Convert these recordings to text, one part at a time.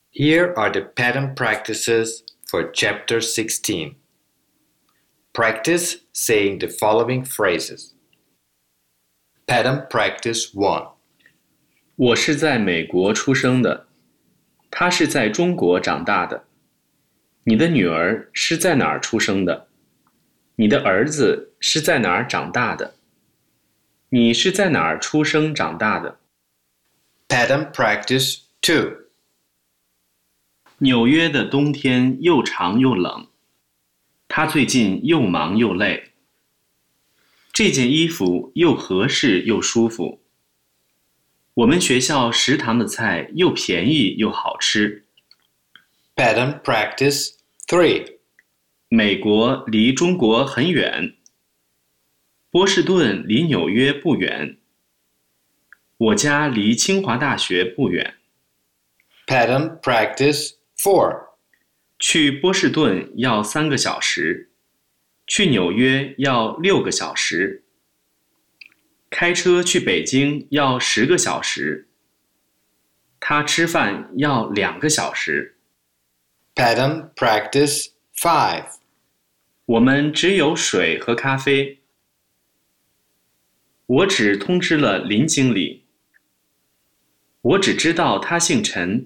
Here are the pattern practices for Chapter 16. Practice saying the following phrases. Pattern Practice 1. 我是在美国出生的，他是在中国长大的。你的女儿是在哪儿出生的？你的儿子是在哪儿长大的？你是在哪儿出生长大的？ Pattern Practice 2. 纽约的冬天又长又冷，他最近又忙又累。这件衣服又合适又舒服。我们学校食堂的菜又便宜又好吃。 Pattern Practice 3. 美国离中国很远，波士顿离纽约不远，我家离清华大学不远。 Pattern Practice 4. 去波士顿要3个小时，去纽约要6个小时，开车去北京要10个小时，他吃饭要2个小时。 Pattern Practice 5. 我们只有水和咖啡。我只通知了林经理。我只知道他姓陈。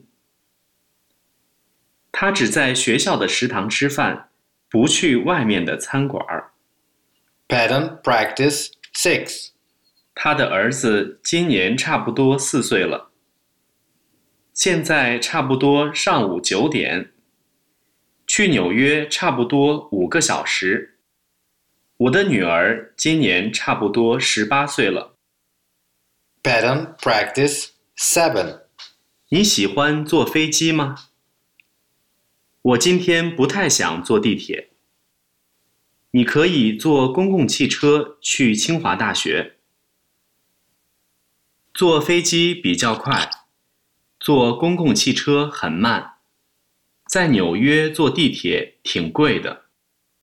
他只在学校的食堂吃饭，不去外面的餐馆。 Pattern Practice 6. 他的儿子今年差不多4岁了。现在差不多上午9点。去纽约差不多5个小时。我的女儿今年差不多18岁了。 Pattern Practice 7. 你喜欢坐飞机吗？我今天不太想坐地铁。你可以坐公共汽车去清华大学。坐飞机比较快，坐公共汽车很慢。在纽约坐地铁挺贵的。